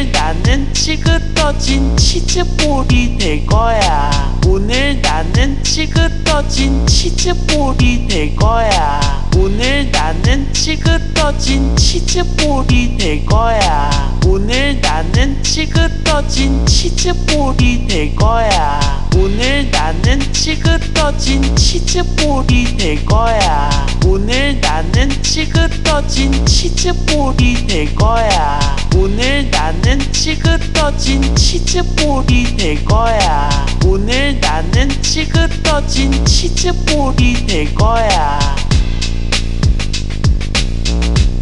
오늘 나는 찌그러진 치즈볼이 될 거야. 오늘 나는 찌그러진 치즈볼이 될 거야. 오늘 나는 찌그러진 치즈볼이 될 거야. 오늘 나는 찌그러진 치즈볼이 될 거야. 오늘 나는 찌그러진 치즈볼이 될 거야. 오늘 나는 찌그러진 치즈볼이 될 거야. 오늘 나는 찌그러진 치즈볼이 될 거야. 오늘 나는 찌그러진 치즈볼이 될 거야.